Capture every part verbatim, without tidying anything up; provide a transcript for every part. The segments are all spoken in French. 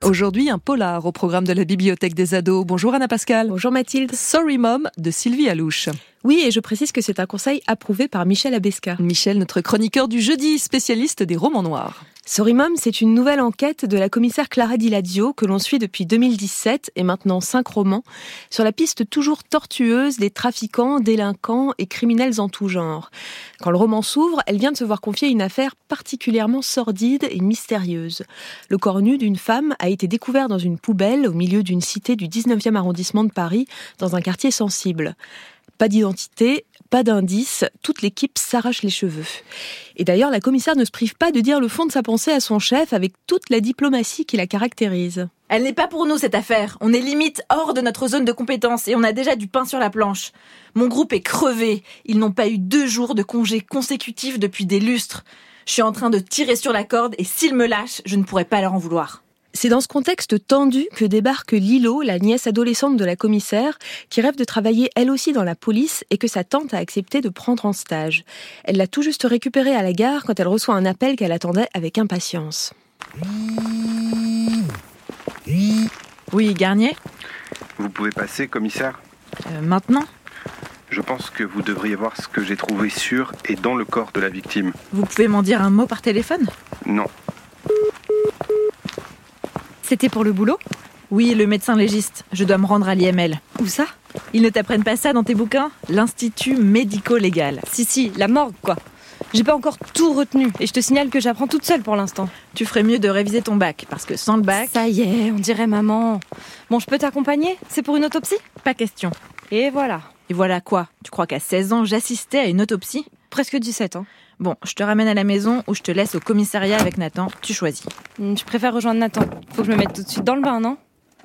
Aujourd'hui, un polar au programme de la Bibliothèque des ados. Bonjour Anna Pascal. Bonjour Mathilde. Sorry Mom de Sylvie Alouche. Oui, et je précise que c'est un conseil approuvé par Michel Abesca. Michel, notre chroniqueur du jeudi, spécialiste des romans noirs. Sorry Mom, c'est une nouvelle enquête de la commissaire Clara Di Ladzio que l'on suit depuis deux mille dix-sept et maintenant cinq romans sur la piste toujours tortueuse des trafiquants, délinquants et criminels en tout genre. Quand le roman s'ouvre, elle vient de se voir confier une affaire particulièrement sordide et mystérieuse. Le corps nu d'une femme a été découvert dans une poubelle au milieu d'une cité du dix-neuvième arrondissement de Paris, dans un quartier sensible. Pas d'identité, pas d'indice, toute l'équipe s'arrache les cheveux. Et d'ailleurs, la commissaire ne se prive pas de dire le fond de sa pensée à son chef avec toute la diplomatie qui la caractérise. Elle n'est pas pour nous cette affaire. On est limite hors de notre zone de compétence et on a déjà du pain sur la planche. Mon groupe est crevé. Ils n'ont pas eu deux jours de congé consécutifs depuis des lustres. Je suis en train de tirer sur la corde et s'ils me lâchent, je ne pourrai pas leur en vouloir. C'est dans ce contexte tendu que débarque Lilo, la nièce adolescente de la commissaire, qui rêve de travailler elle aussi dans la police et que sa tante a accepté de prendre en stage. Elle l'a tout juste récupérée à la gare quand elle reçoit un appel qu'elle attendait avec impatience. Oui, Garnier ? Vous pouvez passer, commissaire ? euh, Maintenant ? Je pense que vous devriez voir ce que j'ai trouvé sur et dans le corps de la victime. Vous pouvez m'en dire un mot par téléphone ? Non. C'était pour le boulot ? Oui, le médecin légiste. Je dois me rendre à l'I M L. Où ça ? Ils ne t'apprennent pas ça dans tes bouquins ? L'Institut médico-légal. Si, si, la morgue, quoi. J'ai pas encore tout retenu, et je te signale que j'apprends toute seule pour l'instant. Tu ferais mieux de réviser ton bac, parce que sans le bac... Ça y est, on dirait maman. Bon, je peux t'accompagner ? C'est pour une autopsie ? Pas question. Et voilà. Et voilà quoi ? Tu crois qu'à seize ans, j'assistais à une autopsie ? Presque dix-sept, hein. Bon, je te ramène à la maison ou je te laisse au commissariat avec Nathan. Tu choisis. Je préfère rejoindre Nathan. Faut que je me mette tout de suite dans le bain, non ?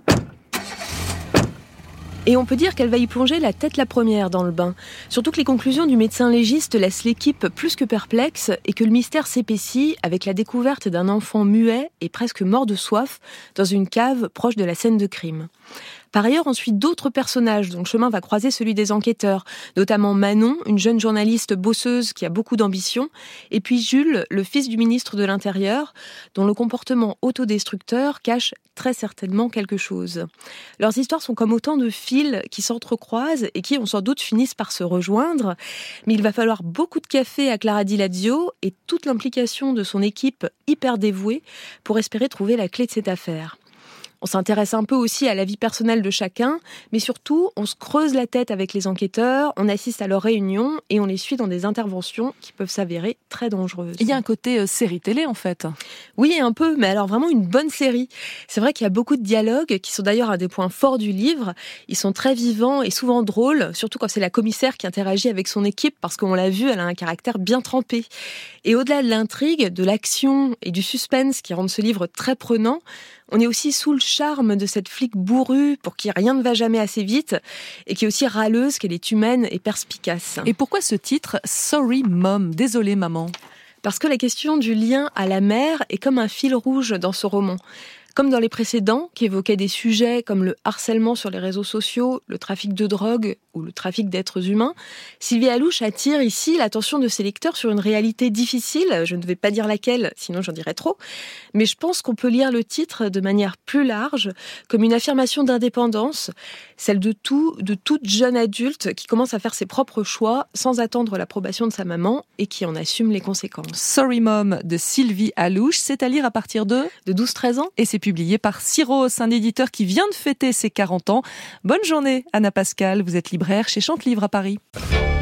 Et on peut dire qu'elle va y plonger la tête la première dans le bain. Surtout que les conclusions du médecin légiste laissent l'équipe plus que perplexe et que le mystère s'épaissit avec la découverte d'un enfant muet et presque mort de soif dans une cave proche de la scène de crime. Par ailleurs, on suit d'autres personnages dont le chemin va croiser celui des enquêteurs, notamment Manon, une jeune journaliste bosseuse qui a beaucoup d'ambition, et puis Jules, le fils du ministre de l'Intérieur, dont le comportement autodestructeur cache très certainement quelque chose. Leurs histoires sont comme autant de fils qui s'entrecroisent et qui, on sans doute, finissent par se rejoindre, mais il va falloir beaucoup de café à Clara Di Ladzio et toute l'implication de son équipe hyper dévouée pour espérer trouver la clé de cette affaire. On s'intéresse un peu aussi à la vie personnelle de chacun, mais surtout, on se creuse la tête avec les enquêteurs, on assiste à leurs réunions et on les suit dans des interventions qui peuvent s'avérer très dangereuses. Il y a un côté euh, série télé en fait. Oui, un peu, mais alors vraiment une bonne série. C'est vrai qu'il y a beaucoup de dialogues qui sont d'ailleurs un des points forts du livre. Ils sont très vivants et souvent drôles, surtout quand c'est la commissaire qui interagit avec son équipe, parce qu'on l'a vu, elle a un caractère bien trempé. Et au-delà de l'intrigue, de l'action et du suspense qui rendent ce livre très prenant, on est aussi sous le charme de cette flic bourrue pour qui rien ne va jamais assez vite et qui est aussi râleuse qu'elle est humaine et perspicace. Et pourquoi ce titre « Sorry Mom » ? Désolée maman. Parce que la question du lien à la mère est comme un fil rouge dans ce roman. Comme dans les précédents, qui évoquaient des sujets comme le harcèlement sur les réseaux sociaux, le trafic de drogue ou le trafic d'êtres humains, Sylvie Alouche attire ici l'attention de ses lecteurs sur une réalité difficile, je ne vais pas dire laquelle, sinon j'en dirais trop, mais je pense qu'on peut lire le titre de manière plus large, comme une affirmation d'indépendance, celle de tout, de toute jeune adulte qui commence à faire ses propres choix sans attendre l'approbation de sa maman et qui en assume les conséquences. Sorry Mom de Sylvie Alouche, c'est à lire à partir de, de douze treize ans, et c'est publié par Syros, un éditeur qui vient de fêter ses quarante ans. Bonne journée, Anna Pascal. Vous êtes libraire chez Chante Livre à Paris.